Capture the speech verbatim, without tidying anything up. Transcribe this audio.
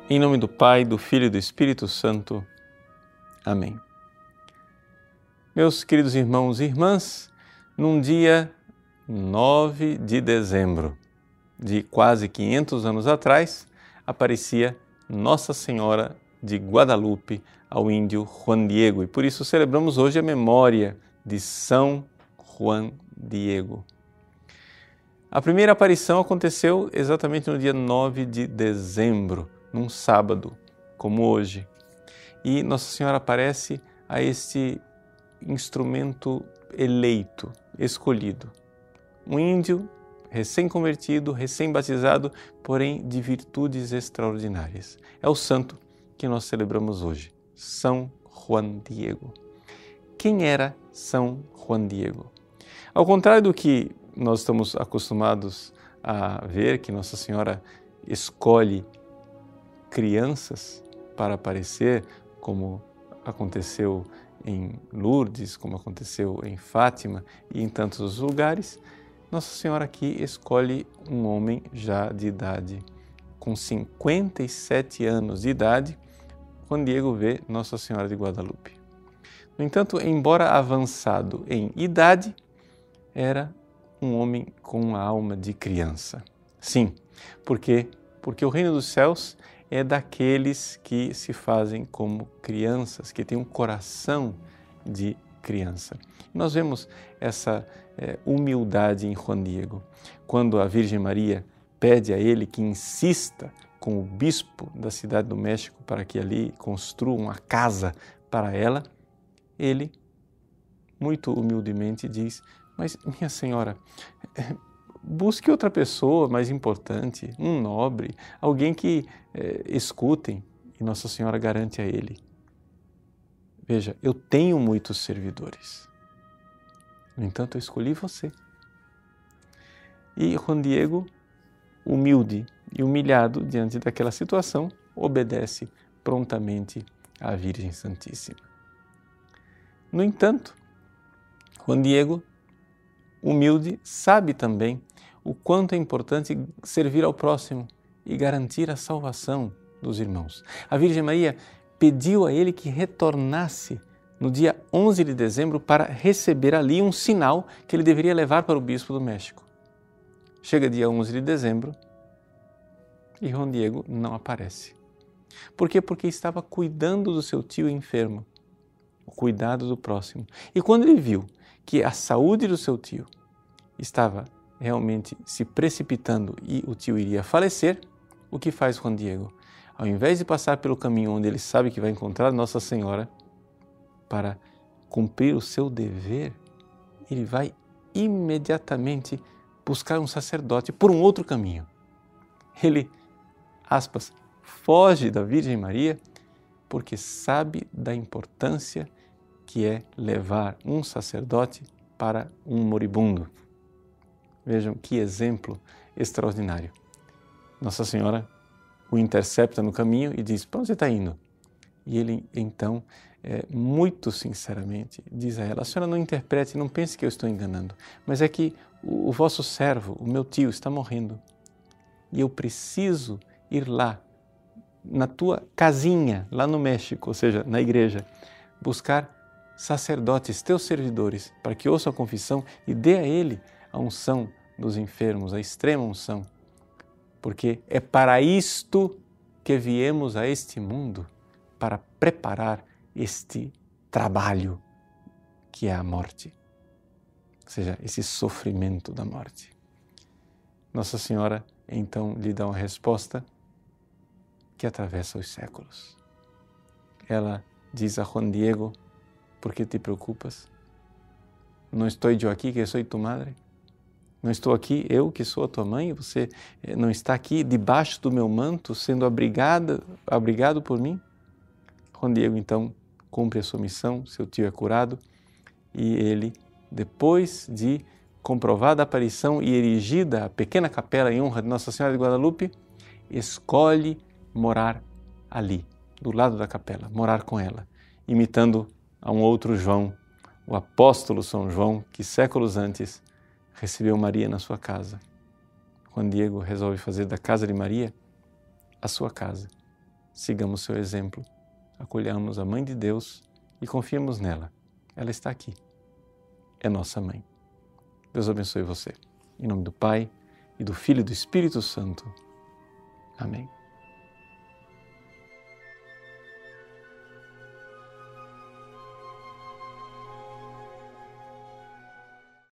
Em nome do Pai, do Filho e do Espírito Santo. Amém. Meus queridos irmãos e irmãs, num dia nove de dezembro de quase quinhentos anos atrás, aparecia Nossa Senhora de Guadalupe ao índio Juan Diego. E por isso celebramos hoje a memória de São Juan Diego. A primeira aparição aconteceu exatamente no dia nove de dezembro, num sábado, como hoje. E Nossa Senhora aparece a este instrumento eleito, escolhido. Um índio recém-convertido, recém-batizado, porém de virtudes extraordinárias. É o santo que nós celebramos hoje, São Juan Diego. Quem era São Juan Diego? Ao contrário do que nós estamos acostumados a ver, que Nossa Senhora escolhe crianças para aparecer, como aconteceu em Lourdes, como aconteceu em Fátima e em tantos lugares, Nossa Senhora aqui escolhe um homem já de idade. Com cinquenta e sete anos de idade, Juan Diego vê Nossa Senhora de Guadalupe. No entanto, embora avançado em idade, era um homem com uma alma de criança. Sim, porque porque o reino dos céus é daqueles que se fazem como crianças, que têm um coração de criança. Nós vemos essa é, humildade em Juan Diego. Quando a Virgem Maria pede a ele que insista com o bispo da cidade do México para que ali construa uma casa para ela, ele, muito humildemente, diz: mas, minha senhora, busque outra pessoa mais importante, um nobre, alguém que é, escutem. E Nossa Senhora garante a ele: veja, eu tenho muitos servidores. No entanto, eu escolhi você. E Juan Diego, humilde e humilhado diante daquela situação, obedece prontamente à Virgem Santíssima. No entanto, Juan Diego, humilde, sabe também o quanto é importante servir ao próximo e garantir a salvação dos irmãos. A Virgem Maria pediu a ele que retornasse no dia onze de dezembro para receber ali um sinal que ele deveria levar para o bispo do México. Chega dia onze de dezembro e Juan Diego não aparece. Por quê? Porque estava cuidando do seu tio enfermo, o cuidado do próximo. E quando ele viu que a saúde do seu tio estava realmente se precipitando e o tio iria falecer, o que faz Juan Diego? Ao invés de passar pelo caminho onde ele sabe que vai encontrar Nossa Senhora para cumprir o seu dever, ele vai imediatamente buscar um sacerdote por um outro caminho. Ele, aspas, foge da Virgem Maria porque sabe da importância que é levar um sacerdote para um moribundo. Vejam que exemplo extraordinário. Nossa Senhora o intercepta no caminho e diz: para onde você está indo? E ele, então, é, muito sinceramente, diz a ela: a senhora não interprete, não pense que eu estou enganando, mas é que o, o vosso servo, o meu tio, está morrendo. E eu preciso ir lá, na tua casinha, lá no México, ou seja, na igreja, buscar sacerdotes, teus servidores, para que ouçam a confissão e dê a ele a unção dos enfermos, a extrema unção. Porque é para isto que viemos a este mundo, para preparar este trabalho que é a morte, ou seja, esse sofrimento da morte. Nossa Senhora, então, lhe dá uma resposta que atravessa os séculos. Ela diz a Juan Diego: ¿por qué te preocupas? ¿No estoy yo aquí que soy tu madre? Não estou aqui, eu que sou a tua mãe? Você não está aqui debaixo do meu manto, sendo abrigada, abrigado por mim? Juan Diego, então, cumpre a sua missão, seu tio é curado e ele, depois de comprovada a aparição e erigida a pequena capela em honra de Nossa Senhora de Guadalupe, escolhe morar ali, do lado da capela, morar com ela, imitando a um outro João, o apóstolo São João, que séculos antes recebeu Maria na sua casa. Juan Diego resolve fazer da casa de Maria a sua casa. sigamos seu exemplo, acolhamos a Mãe de Deus e confiemos nela. Ela está aqui, é nossa mãe. Deus abençoe você. Em nome do Pai, e do Filho e do Espírito Santo. Amém.